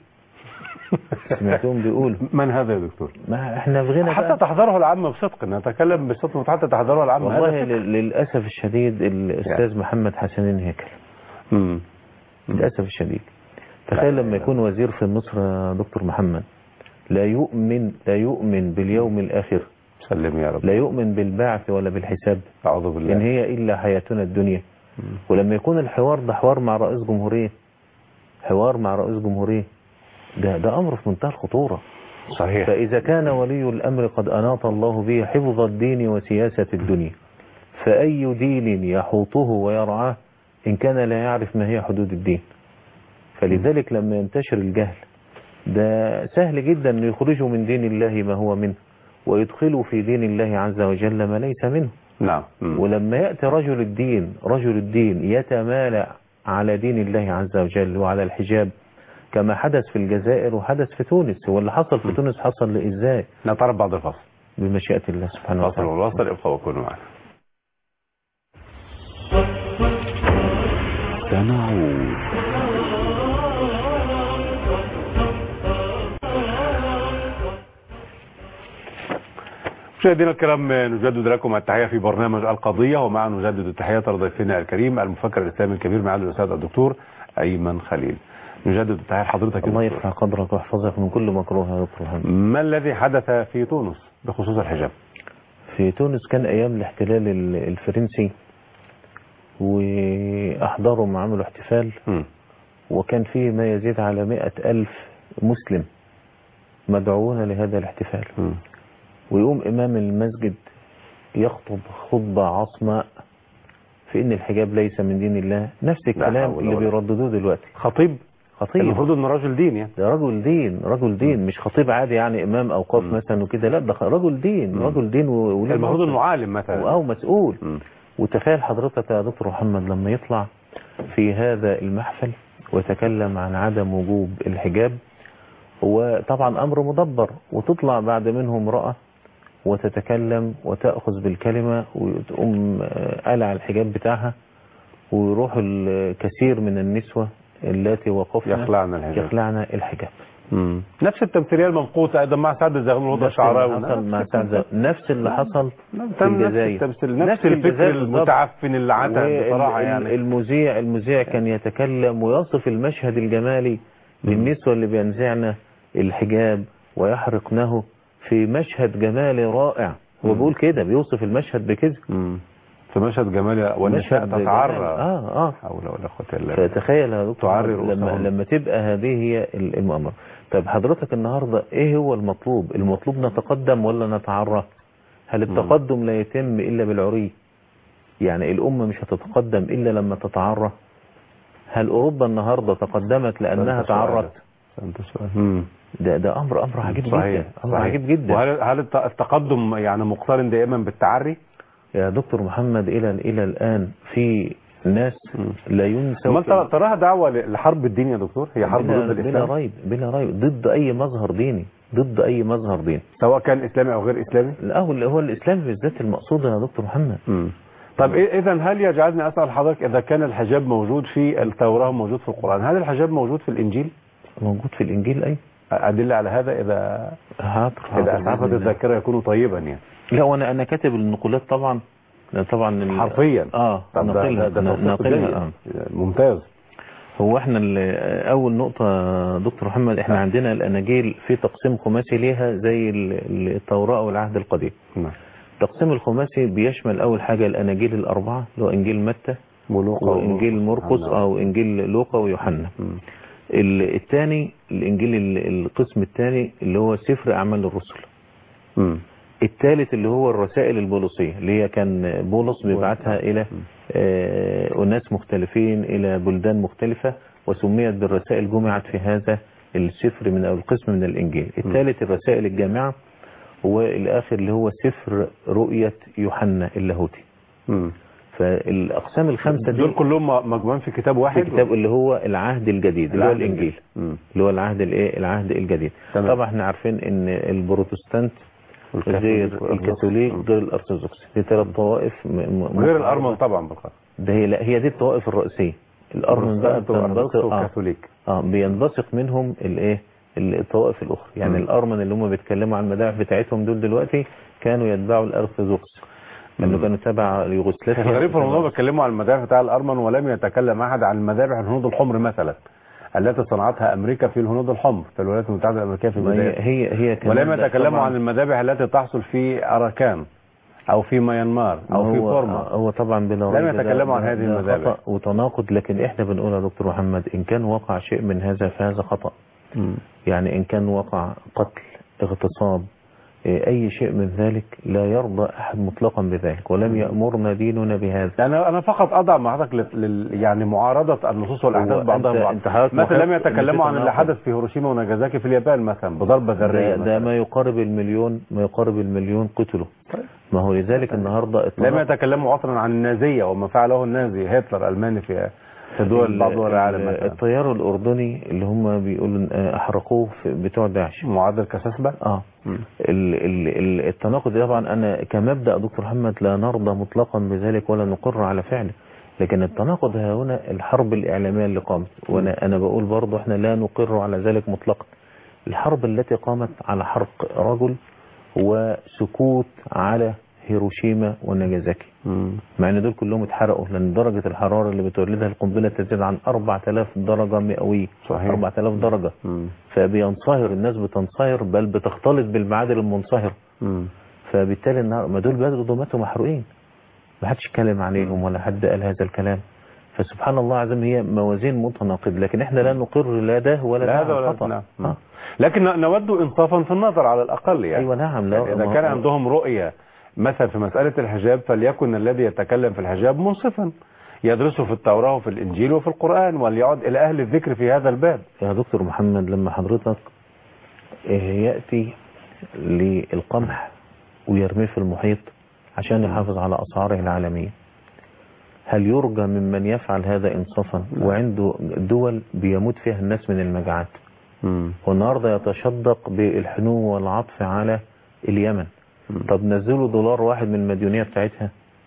سمعتهم بيقولوا. من هذا يا دكتور؟ ما احنا في غنى حتى تحضره العامة بصدق، نتكلم بصدق حتى تحضره العامة. والله للاسف الشديد الاستاذ محمد حسنين هيكل للاسف الشديد. تخيل لما يكون وزير في مصر يا دكتور محمد لا يؤمن باليوم الاخر، سلم يا رب، لا يؤمن بالبعث ولا بالحساب، اعوذ بالله، ان هي الا حياتنا الدنيا. ولما يكون الحوار ده حوار مع رئيس جمهورية، حوار مع رئيس جمهورية، ده امر في منتهى الخطورة. صحيح. فاذا كان ولي الامر قد اناط الله به حفظ الدين وسياسة الدنيا، فاي دين يحوطه ويرعاه ان كان لا يعرف ما هي حدود الدين؟ فلذلك لما ينتشر الجهل ده سهل جدا أن يخرجوا من دين الله ما هو منه ويدخلوا في دين الله عز وجل ما ليس منه. نعم. ولما يأتي رجل الدين يتمالأ على دين الله عز وجل وعلى الحجاب كما حدث في الجزائر وحدث في تونس. هو اللي حصل في تونس حصل لإزاي؟ نتعرف بعد الفصل بمشيئة الله سبحانه وتعالى. الوصل ابقوا وكونوا معنا. سنعود. مشاهدينا الكرام، نجدد لكم التحية في برنامج القضية، ومع نجدد التحية لضيفنا الكريم المفكر الإسلامي الكبير معالي الأستاذ الدكتور أيمن خليل. نجدد التحية لحضرتك. الله يرفع قدرك ويحفظك من كل مكروه يا دكتور محمد. ما الذي حدث في تونس بخصوص الحجاب؟ في تونس كان أيام الاحتلال الفرنسي، وأحضروا عملوا احتفال، وكان فيه ما يزيد على 100,000 مسلم مدعوون لهذا الاحتفال. ويقوم إمام المسجد يخطب خطبة عصماء في إن الحجاب ليس من دين الله، نفس الكلام اللي بيرددوه دلوقتي. خطيب المفروض إنه رجل دين، يعني ده رجل دين مش خطيب عادي يعني إمام أوقاف مثلا وكده، لا ده رجل دين. المفروض إنه عالم مثلا أو مسؤول. وتخيل حضرتك يا دكتور محمد لما يطلع في هذا المحفل ويتكلم عن عدم وجوب الحجاب، وطبعا أمر مدبر، وتطلع بعد منه امرأة وتتكلم وتأخذ بالكلمة وتقوم قلع الحجاب بتاعها، ويروح الكثير من النسوة التي وقفنا يخلعن الحجاب. نفس التمثيلية الممقوتة أيضا مع سعد الزغلول وهو الشعراوي، نفس اللي حصل في الجزائر، نفس الفكر المتعفن اللي عتى بصراحة. يعني المذيع كان يتكلم ويصف المشهد الجمالي للنسوة اللي بينزعن الحجاب ويحرقنه في مشهد جمالي رائع. هو بيقول كده، بيوصف المشهد بكده، في مشهد جمالي والنساء تتعرى. حول ولا قوة إلا بالله. فتخيل يا دكتور لما تبقى هذه هي المؤامرة. طيب حضرتك النهاردة ايه هو المطلوب؟ المطلوب نتقدم ولا نتعرى؟ هل التقدم لا يتم إلا بالعري؟ يعني الأمة مش هتتقدم إلا لما تتعرى؟ هل أوروبا النهاردة تقدمت لأنها تعرت؟ ده أمر عجيب جدا. أمر عجيب جدا. وهل التقدم يعني مقترن دائما بالتعري؟ يا دكتور محمد إلى الآن في ناس لا ينسى. ما انت تراها دعوة لحرب الدين يا دكتور؟ هي حرب ضد الإسلام بلا ريب ضد أي مظهر ديني، سواء كان إسلامي أو غير إسلامي. لا هو الإسلام بالذات المقصود يا دكتور محمد. طب إذا هل يجعلني أسأل حضرتك، إذا كان الحجاب موجود في التوراة وموجود في القرآن، هل الحجاب موجود في الإنجيل؟ موجود في الإنجيل. أي أدلة على هذا إذا أسعفت الذاكرة يكون طيبا يعني. لا وأنا كاتب النقولات طبعا حرفيا. نقلها. ممتاز. هو احنا اول نقطة دكتور محمد، احنا عندنا الاناجيل في تقسيم خماسي ليها زي التوراة والعهد القديم. التقسيم الخماسي بيشمل اول حاجة الاناجيل الاربعة اللي هو انجيل متى وانجيل مرقس او انجيل لوقا ويوحنا. الثاني الانجيل القسم الثاني اللي هو سفر اعمال الرسل. الثالث اللي هو الرسائل البوليسية اللي هي كان بولس بيبعتها الى أناس مختلفين إلى بلدان مختلفة، وسميت بالرسائل جمعت في هذا السفر من أو القسم من الإنجيل. الثالث الرسائل الجامعة، والآخر اللي هو سفر رؤية يوحنا اللاهوتي. فالأقسام الخمسة دول كلهم مجموعين في كتاب واحد، في كتاب اللي هو العهد الجديد اللي هو الإنجيل، اللي هو العهد الجديد. طبعا احنا عارفين ان البروتستانت غير الكاثوليك غير الارثوذكس، دي ثلاث طوائف غير الارمن طبعا بالقطع. ده هي دي الطوائف الرئيسيه. الارمن بقى بينبثق منهم الطوائف الاخرى. يعني الارمن اللي هم بيتكلموا عن المذابح بتاعتهم دول دلوقتي كانوا يتبعوا الارثوذكس لانه كانوا تبع يوغوسلافيا. غريب في الموضوع بيتكلموا عن المذابح بتاع الارمن ولم يتكلم احد عن المذابح الهنود الحمر مثلا التي صنعتها امريكا في الهنود الحمر في الولايات المتحده الامريكيه في البدايه. هي ولم يتكلموا عن المذابح التي تحصل في اراكان او في ميانمار او في فورما. هو طبعا لم يتكلموا عن هذه المذابح. خطأ وتناقض، لكن احنا بنقول يا دكتور محمد ان كان وقع شيء من هذا فهذا خطأ. يعني ان كان وقع قتل، اغتصاب، اي شيء من ذلك لا يرضى احد مطلقا بذلك، ولم يأمرنا ديننا بهذا. انا فقط اضع مع حضرتك يعني معارضه النصوص والاحداث بعضها بعض. مثلا لم يتكلموا عن اللي حدث في هيروشيما وناجازاكي في اليابان مثلا بضربه ذريه. ده ما يقارب المليون قتلوا. ما هو لذلك النهارده لم يتكلموا اصلا عن النازيه وما فعله النازي هتلر الالماني في بعض دول العالم مثلا. الطيار الاردني اللي هم بيقولوا احرقوه بتوع داعش، معادل كساسبه. التناقض طبعا انا كمبدا دكتور محمد لا نرضى مطلقا بذلك ولا نقر على فعله، لكن التناقض هنا الحرب الاعلاميه اللي قامت، وانا بقول برضه احنا لا نقر على ذلك مطلقا. الحرب التي قامت على حرق رجل وسكوت على هيروشيما وناجازاكي، مع ان دول كلهم اتحرقوا لان درجة الحرارة اللي بتولدها القنبلة تزيد عن 4000 درجة مئوية. صحيح. 4000 درجة. فبينصهر الناس، بتنصهر بل بتختلط بالمعادن المنصهرة. فبالتالي ما دول بدروا ماتوا محروقين، ما حدش اتكلم عليهم ولا حد قال هذا الكلام. فسبحان الله عزم هي موازين متناقضة، لكن احنا لا نقر لا ده ولا ده خطأ. لكن نود انصافا في النظر على الاقل. يعني ايوه نعم. يعني اذا كان عندهم رؤية مثلا في مسألة الحجاب فليكن الذي يتكلم في الحجاب منصفا، يدرسه في التوراة وفي الإنجيل وفي القرآن، وليعد إلى أهل الذكر في هذا الباب. يا دكتور محمد لما حضرتك يأتي للقمح ويرميه في المحيط عشان يحافظ على أسعاره العالمية، هل يرجى ممن يفعل هذا إنصافا وعنده دول بيموت فيها الناس من المجاعات والنهارده يتشدق بالحنو والعطف على اليمن؟ طب نزلوا دولار واحد من المديونية بتاعتها.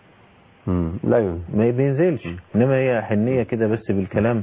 لا ما بينزلش، انما هي حنية كده بس بالكلام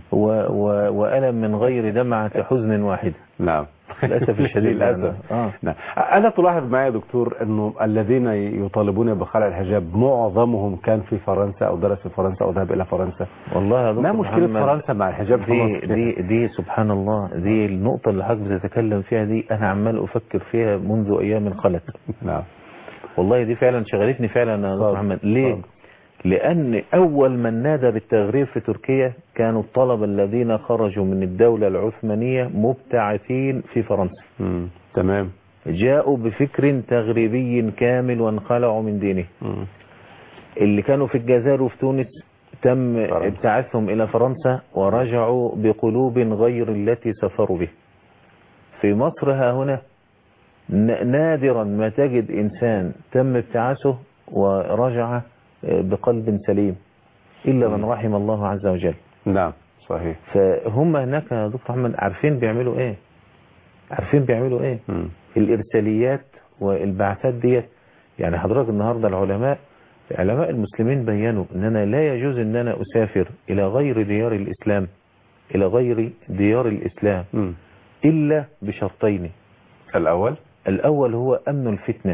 وألم من غير دمعة حزن واحد. نعم للأسف الشديد. للأسف. نعم. ألا تلاحظ معي يا دكتور أنه الذين يطالبون بخلع الحجاب معظمهم كان في فرنسا أو درس في فرنسا أو ذهب إلى فرنسا؟ والله يا دكتور ما مشكلة فرنسا مع الحجاب؟ دي سبحان الله، دي النقطة اللي حضرتك بتتكلم فيها دي أنا عمال أفكر فيها منذ أيام خلت. نعم والله دي فعلا شغلتني فعلا يا دكتور محمد. ليه؟ لأن أول من نادى بالتغريب في تركيا كانوا الطلبة الذين خرجوا من الدولة العثمانية مبتعثين في فرنسا. تمام. جاءوا بفكر تغريبي كامل وانخلعوا من دينه. اللي كانوا في الجزائر وفي تونس تم ابتعاثهم إلى فرنسا ورجعوا بقلوب غير التي سافروا به. في مصر ها هنا نادرا ما تجد إنسان تم ابتعاثه ورجع بقلب سليم إلا من رحم الله عز وجل. نعم صحيح. فهم هناك يا دكتور محمد عارفين بيعملوا ايه، الإرساليات والبعثات ديت. يعني حضرتك النهاردة علماء المسلمين بيّنوا ان انا لا يجوز ان انا اسافر الى غير ديار الاسلام الا بشرطين. الاول هو امن الفتنة،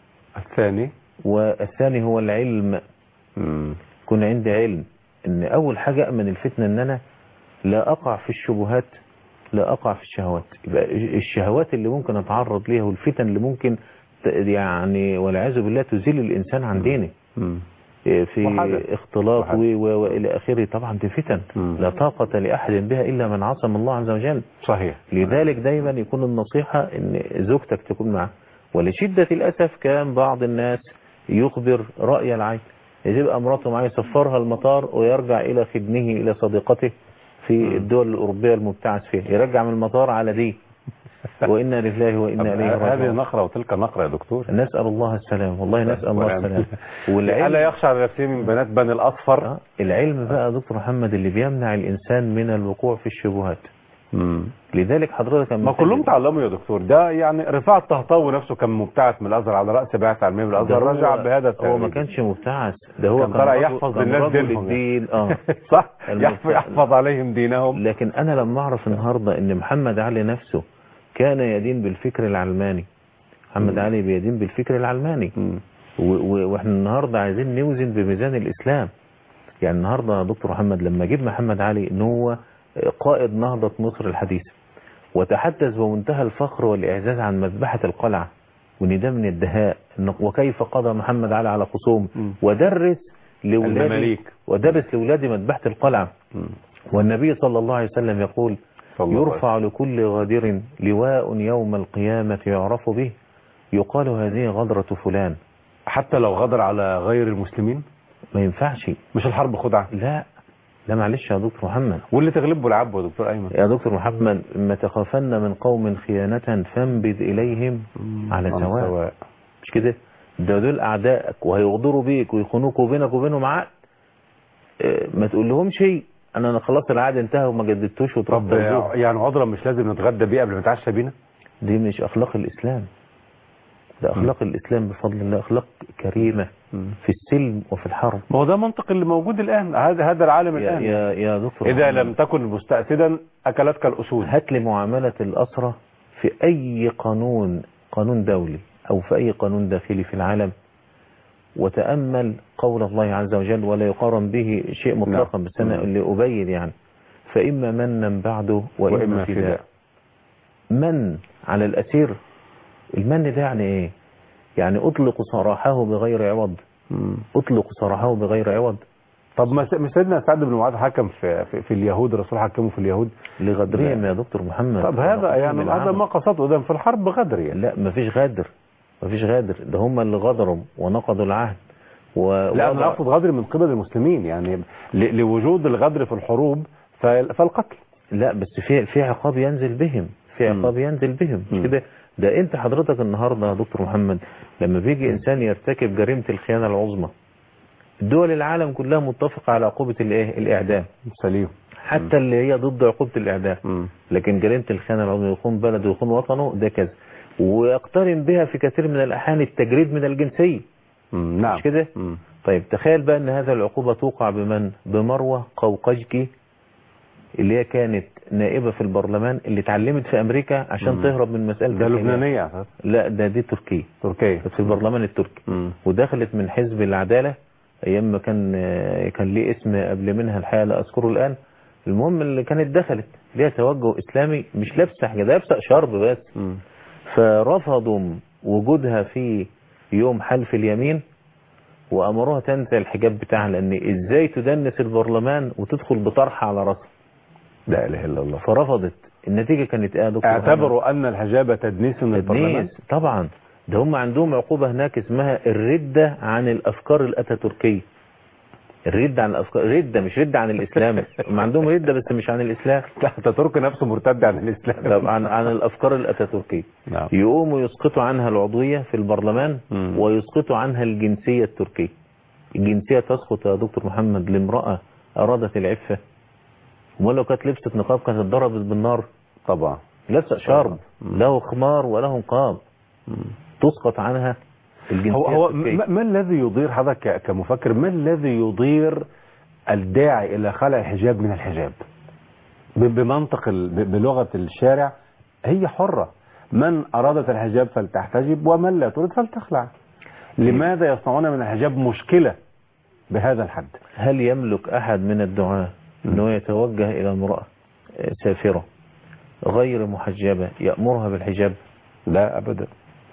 والثاني هو العلم. كن عندي علم ان اول حاجة امن الفتنة ان انا لا أقع في الشبهات، لا أقع في الشهوات. يبقى الشهوات اللي ممكن أتعرض ليها والفتن اللي ممكن يعني والعياذ بالله تزيل الإنسان عن دينه في اختلاط وإلى آخره، طبعا دي فتن لا طاقة لأحد بها إلا من عصم الله عز وجل. صحيح. لذلك دايما يكون النصيحة إن زوجتك تكون معه. ولشدة الأسف كان بعض الناس يخبر رأي العين، يبقى مراته معاه يسفرها المطار ويرجع إلى خدمه إلى صديقته في الدول الأوروبية المبتعث فيها، يرجع من المطار على دي وإنا لله وإنا إليه راجعون. هذه نقرة وتلك نقرة يا دكتور. نسأل الله السلام، والله نسأل الله السلام. ألا يخشى على نفسه من بنات بني الأصفر. العلم بقى يا دكتور محمد اللي بيمنع الإنسان من الوقوع في الشبهات. لذلك حضرتك ما كلهم تعلموا يا دكتور. ده يعني رفاعة الطهطاوي نفسه كان مبتعث من الازهر على راس بعثة علميه من الازهر، رجع بهذا التهريب. هو ما كانش مبتعث، ده هو كان طلع يحفظ الناس دينهم. صح، يحفظ عليهم دينهم. لكن انا لما اعرف النهارده ان محمد علي نفسه كان يدين بالفكر العلماني، محمد علي بيدين بالفكر العلماني، واحنا النهارده عايزين نوزن بميزان الاسلام. يعني النهارده يا دكتور محمد لما جيب محمد علي ان هو قائد نهضة مصر الحديثة، وتحدث بمنتهى الفخر والإعزاز عن مذبحة القلعة، وان ده من الدهاء، وكيف قضى محمد علي على خصوم، ودرس لأولادي مذبحة القلعة. والنبي صلى الله عليه وسلم يقول يرفع لكل غادر لواء يوم القيامة يعرف به، يقال هذه غدرة فلان. حتى لو غدر على غير المسلمين ما ينفعش، مش الحرب خدعة. لا معلش يا دكتور محمد، واللي تغلبه العب يا دكتور أيمن. يا دكتور محمد ما تخافن من قوم خيانة فانبذ إليهم على سواء. مش كده؟ دول أعدائك وهيغدروا بيك ويخونوك وبينك وبينهم عقد، ما تقول لهم شيء، أنا خلاص العقد انتهى وما جددتوش وتروح. يعني عذرا مش لازم نتغدى بيه قبل ما نتعشى بينا؟ دي مش أخلاق الإسلام، ده أخلاق الإسلام بفضل الله، أخلاق كريمة في السلم وفي الحرب. ما هو ده منطق اللي موجود الآن، هذا العالم الآن. يا دكتور إذا لم تكن مستأسدا أكلتك الأسود. هات لي معاملة الأسرة في أي قانون دولي أو في أي قانون داخلي في العالم، وتأمل قول الله عز وجل، ولا يقارن به شيء مطلقا، بس أنا اللي أبين يعني فإما منا بعده وإما فداء. من على الأسير، المن ده يعني إيه؟ يعني أطلق سراحه بغير عوض، أطلق سراحه بغير عوض. طب ما سيدنا سعد بن معاذ حكم في اليهود، الرسول حكمه في اليهود لغدرهم يا دكتور محمد. طب هذا يعني هذا ما قصده، ده في الحرب غدر يعني. لا مفيش غدر، ده هم اللي غدروا ونقضوا العهد. لا أنا أقصد غدر من قبل المسلمين، يعني لوجود الغدر في الحروب فالقتل. لا بس في عقاب ينزل بهم، مش كده؟ ده انت حضرتك النهارده يا دكتور محمد لما بيجي انسان يرتكب جريمة الخيانة العظمى، دول العالم كلها متفقة على عقوبة الاعدام. سليم. حتى اللي هي ضد عقوبة الاعدام. لكن جريمة الخيانة العظمى يخون بلده ويخون وطنه ده كذا، ويقترن بها في كثير من الأحيان التجريد من الجنسية. نعم. مش كده؟ طيب تخيل بقى ان هذا العقوبة توقع بمن؟ بمروة قوقجكي اللي هي كانت نائبة في البرلمان، اللي اتعلمت في أمريكا عشان تهرب من مسألة. ده لبنانية؟ لا دي تركية في البرلمان التركي. ودخلت من حزب العدالة أيام ما كان ليه اسم قبل منها الحقيقة لا أذكره الآن. المهم اللي كانت دخلت ليها توجه إسلامي، مش لابسة حاجة، ده لابسة شرب بس. فرفضوا وجودها في يوم حلف اليمين وأمروها تنزع الحجاب بتاعها، لأن إزاي تدنس البرلمان وتدخل بطرحة على رأسها؟ لا اله الا الله. فرفضت. النتيجة كانت ايه يا دكتور؟ اعتبروا ان الحجاب تدنيس من البرلمان. طبعا، ده هم عندهم عقوبة هناك اسمها الردة عن الافكار الاتاتوركية. الردة عن الافكار، ردة مش ردة عن الاسلام. هم عندهم ردة بس مش عن الاسلام. لا اتاتورك نفسه مرتد عن الاسلام. طبعا عن الافكار الاتاتوركية. نعم. يقوموا يسقطوا عنها العضوية في البرلمان ويسقطوا عنها الجنسية التركية. الجنسية تسقط يا دكتور محمد لامرأة ارادت العفة، ولو كانت لبست نقاب كانت اتضربت بالنار. طبعا. لبست شرب له خمار وله نقاب، تسقط عنها الجنسية. هو ما الذي يضير حضرتك كمفكر، ما الذي يضير الداعي الى خلع الحجاب من الحجاب؟ بمنطق بلغة الشارع هي حرة، من ارادت الحجاب فلتحتجب ومن لا تريد فلتخلع. لماذا يصنعون من الحجاب مشكلة بهذا الحد؟ هل يملك احد من الدعاة انه يتوجه الى امرأة سافرة غير محجبة يأمرها بالحجاب؟ لا أبدا.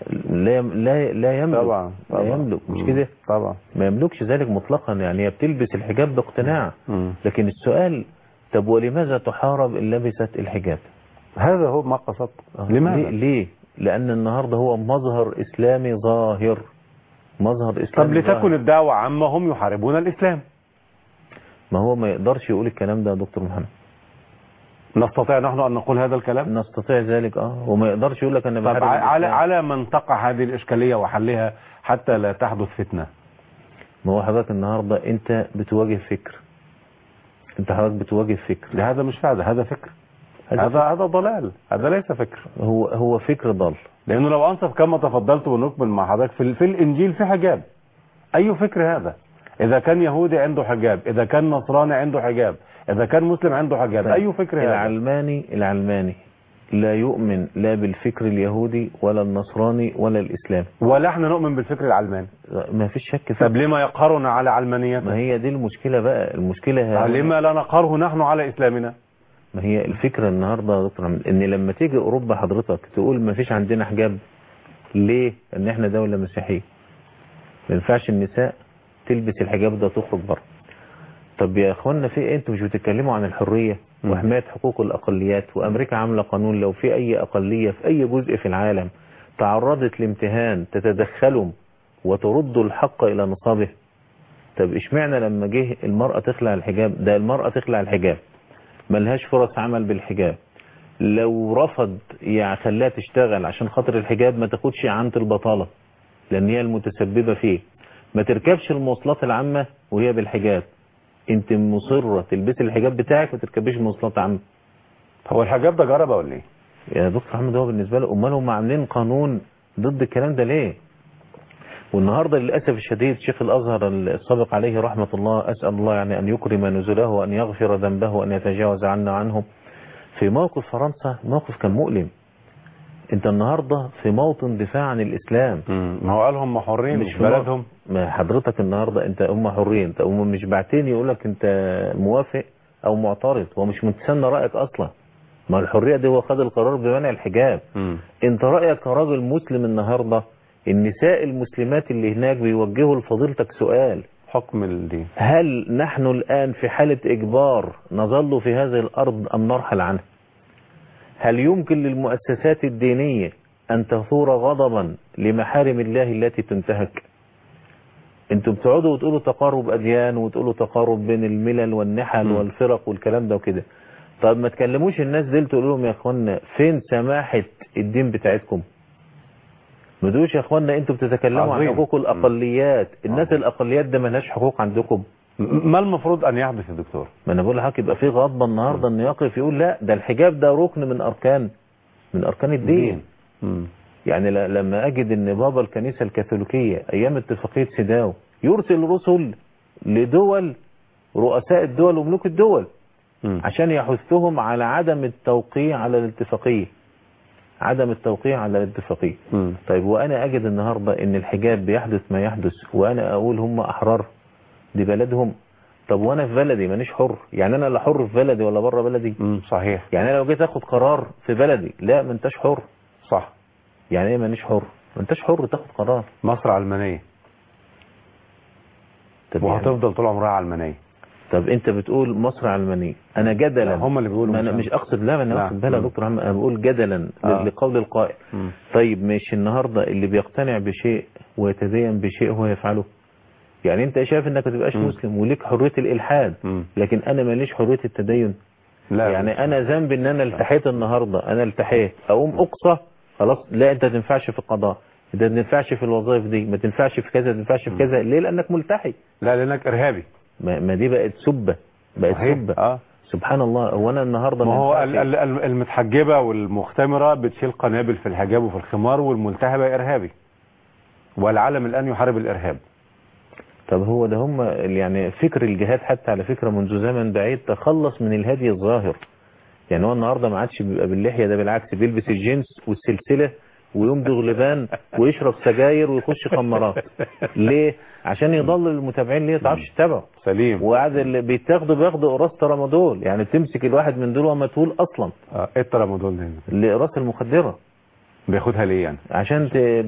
لا يملك. طبعا لا يملك، مش كده؟ طبعا ما يملكش ذلك مطلقا. يعني هي بتلبس الحجاب باقتناع. لكن السؤال، طب ولماذا تحارب إن لبست الحجاب؟ هذا هو ما قصدت. لماذا؟ ليه؟ لأن النهاردة هو مظهر إسلامي ظاهر. مظهر إسلامي طب لتكن ظاهر. الدعوة عامة هم يحاربون الإسلام. ما هو ما يقدرش يقول الكلام ده يا دكتور محمد. نستطيع نحن أن نقول هذا الكلام؟ نستطيع ذلك. وما يقدرش يقول لك أنا بحارب الإسلام. على من تقع هذه الإشكالية وحلها حتى لا تحدث فتنة. ما هو حضرتك النهاردة أنت بتواجه فكر. أنت حضرتك بتواجه فكر. هذا مش هذا فكر. هذا ضلال. هذا ليس فكر. هو فكر ضل. لأنه لو أنصف كما تفضلت ونكمل مع حضرتك في الإنجيل في حجاب. أي فكر هذا؟ إذا كان يهودي عنده حجاب، إذا كان نصراني عنده حجاب، إذا كان مسلم عنده حجاب، أي فكر هذا؟ العلماني لا يؤمن لا بالفكر اليهودي ولا النصراني ولا الإسلام. ولا احنا نؤمن بالفكر العلماني. ما فيش شك. طب لما يقهرنا على علمانيته؟ ما هي دي المشكلة بقى. المشكلة لما لا نقهره نحن على إسلامنا؟ ما هي الفكرة النهاردة يا دكتور عمد، ان لما تيجي اوروبا حضرتك تقول ما فيش عندنا حجاب. ليه؟ ان احنا دولة مسيحية، ما ينفعش النساء تلبس الحجاب ده تخرج بره. طب يا اخوانا في انتوا مش بتتكلموا عن الحرية وحماية حقوق الاقليات؟ وامريكا عاملة قانون لو في اي اقلية في اي جزء في العالم تعرضت لامتهان تتدخلوا وتردوا الحق الى نصابه. طب اشمعنى لما جه المرأة تخلع الحجاب؟ ده المرأة تخلع الحجاب ملهاش فرص عمل بالحجاب. لو رفض يعني خلاها تشتغل عشان خاطر الحجاب ما تاخدش عنت البطالة لان هي المتسببة فيه. ما تركبش المواصلات العامة وهي بالحجاب. انت مصرة تلبسي الحجاب بتاعك ما تركبيش مواصلات عامة. هو الحجاب ده جربة ولا ايه؟ يا دكتور محمد هو بالنسبة له امال هم عاملين قانون ضد الكلام ده ليه؟ والنهاردة للأسف الشديد شيخ الأزهر السابق عليه رحمة الله، أسأل الله يعني أن يكرم نزله وأن يغفر ذنبه وأن يتجاوز عنا عنه، في موقف فرنسا موقف كان مؤلم. انت النهاردة في موطن دفاع عن الإسلام. ما هو قال هم حرين مش بلدهم. ما حضرتك النهاردة انت هم حرين، هم مش باعتين يقولك انت موافق أو معترض، هو مش متسنى رأيك أصلا. ما الحرية دي هو خد القرار بمنع الحجاب. انت رأيك كراجل مسلم النهاردة النساء المسلمات اللي هناك بيوجهوا لفضيلتك سؤال حكم الدين، هل نحن الآن في حالة إجبار نظل في هذه الأرض أم نرحل عنها؟ هل يمكن للمؤسسات الدينية أن تثور غضبا لمحارم الله التي تنتهك؟ انتوا بتقعدوا وتقولوا تقارب أديان وتقولوا تقارب بين الملل والنحل والفرق والكلام ده وكده. طب ما تكلموش الناس دي تقولوا لهم يا اخوانا فين سماحة الدين بتاعتكم؟ ما تقولوش يا اخوانا انتوا بتتكلموا عن حقوق الأقليات. الناس الأقليات ده ملهاش حقوق عندكم. ما المفروض أن يحدث يا دكتور؟ ما انا بقول لحضرتك يبقى في غضبة النهاردة انه يقف يقول لا ده الحجاب ده ركن من أركان الدين. يعني لما أجد ان بابا الكنيسة الكاثوليكية أيام اتفاقية سيداو يرسل رسل لدول رؤساء الدول وملوك الدول عشان يحثهم على عدم التوقيع على الاتفاقية. طيب وأنا أجد النهاردة ان الحجاب بيحدث ما يحدث وأنا أقول هم أحرار، دي بلدهم. طب وأنا في بلدي مانيش حر؟ يعني أنا لا حر في بلدي ولا بره بلدي؟ صحيح. يعني أنا لو جيت أخد قرار في بلدي لا ما انتش حر. صح. يعني ايه مانيش حر؟ ما انتش حر تاخد قرار. مصر علمانية وهتفضل طول عمرها علمانية. طب انت بتقول مصر علمانية، انا جدلا هم اللي بيقولوا انا مش اقصد لا انا اقصد بلا يا دكتور عم انا بقول جدلا لقول القائل. طيب ماشي النهارده اللي بيقتنع بشيء ويتدين بشيء هو يفعله. يعني انت شايف انك ما تبقاش مسلم وليك حرية الالحاد لكن انا ماليش حرية التدين. لا يعني انا ذنبي ان انا التحيت النهارده، انا التحيت اقوم اقصى خلاص لا انت ما تنفعش في القضاء، انت ما تنفعش في الوظائف دي، ما تنفعش في كذا، ما تنفعش في كذا. ليه؟ لانك ملتحي. لا لانك ارهابي. ما دي بقت سبة. سبحان الله. هو انا النهارده ما هو المتحجبة والمختمرة بتشيل قنابل في الحجاب وفي الخمار والملتهبة ارهابي والعالم الان يحارب الارهاب. طب هو ده هم يعني فكر الجهاد حتى على فكرة منذ زمن بعيد تخلص من الهدي الظاهر. يعني هو النهاردة ما عادش بيبقى باللحية، ده بالعكس بيلبس الجينز والسلسلة ويمضغ لبان ويشرب سجاير ويخش خمارات. ليه؟ عشان يضل المتابعين ليه تعرفش تتابعه. سليم. وقعد اللي بياخدوا قراص ترامادول، يعني تمسك الواحد من دول وما تقول اصلا. ايه الترامادول ده؟ القراص المخدرة. بياخدها ليه يعني؟ عشان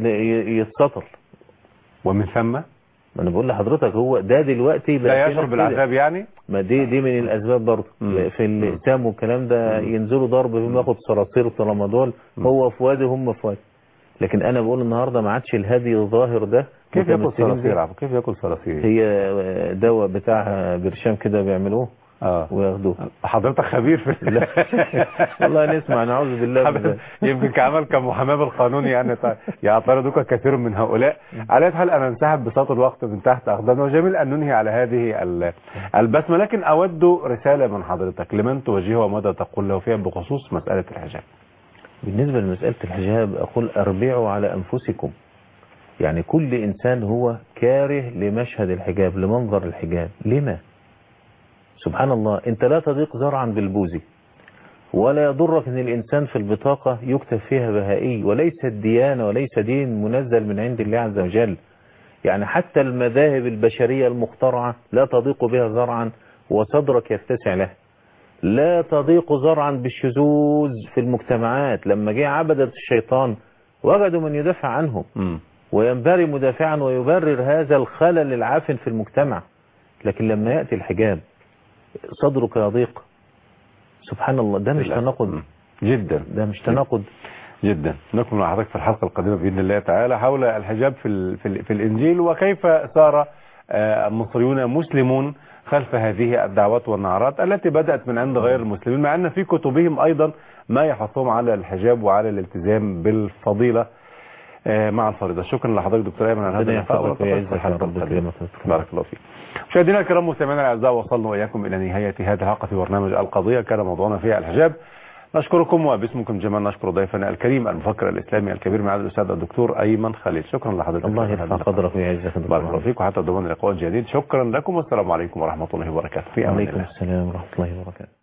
يتسطل. ومن ثم ما انا بقول لحضرتك هو ده دلوقتي لا يشعر بالعذاب يعني. ما دي من الاسباب برضه في الاقسام والكلام ده. ينزلوا ضرب بما ياخد صراصير ترامادول، هو في وادي هم في وادي. لكن انا بقول النهارده ما عادش الهدي الظاهر ده. كيف ياكل صراصير؟ كيف ياكل صراصير؟ هي دواء بتاع برشام كده بيعملوه وياخدوه. حضرتك خبير في لا والله نسمع، نعوذ بالله. يمكن كعمل كمحاماه بالقانون يعني يعترضك كثير من هؤلاء. على اي حال انا انسحب بساط الوقت من تحت اقدامنا، وجميل ان ننهي على هذه البسمه، لكن اود رساله من حضرتك لمن توجهه وماذا تقول له فيها بخصوص مساله الحجاب. بالنسبه لمساله الحجاب اقول اربعوا على انفسكم. يعني كل انسان هو كاره لمشهد الحجاب، لمنظر الحجاب. لما؟ سبحان الله، انت لا تضيق زرعا بالبوزي، ولا يضرك ان الانسان في البطاقة يكتب فيها بهائي، وليس الديانة وليس دين منزل من عند الله عز وجل. يعني حتى المذاهب البشرية المخترعة لا تضيق بها زرعا وصدرك يتسع له. لا تضيق زرعا بالشذوذ في المجتمعات. لما جاء عبدة الشيطان وجدوا من يدافع عنهم وينبري مدافعا ويبرر هذا الخلل العافن في المجتمع. لكن لما يأتي الحجاب صدرك يضيق. سبحان الله، ده مش تناقض جدا. ده مش تناقض جدا. نكمل مع حضرتك في الحلقة القادمة بإذن الله تعالى حول الحجاب في الإنجيل، وكيف سار المصريون مسلمون خلف هذه الدعوات والنعرات التي بدأت من عند غير المسلمين، مع أن في كتبهم أيضا ما يحثهم على الحجاب وعلى الالتزام بالفضيلة مع الفريضة. شكرا لحضرتك دكتور ايمن على هذا اللقاء. بارك الله فيك. مشاهدينا الكرام ومستمعينا الاعزاء، وصلنا واياكم الى نهايه هذه الحلقه في برنامج القضيه، كان موضوعنا فيها الحجاب. نشكركم وباسمكم جميعا نشكر ضيفنا الكريم المفكر الاسلامي الكبير معالي الاستاذ الدكتور ايمن خليل. شكرا لحضرتك. الله يرفع قدرك ويعزك. بارك الله فيك، وحتى ضمن لقاء جديد. شكرا لكم والسلام عليكم ورحمه الله وبركاته. في امان الله. وعليكم السلام ورحمه الله وبركاته.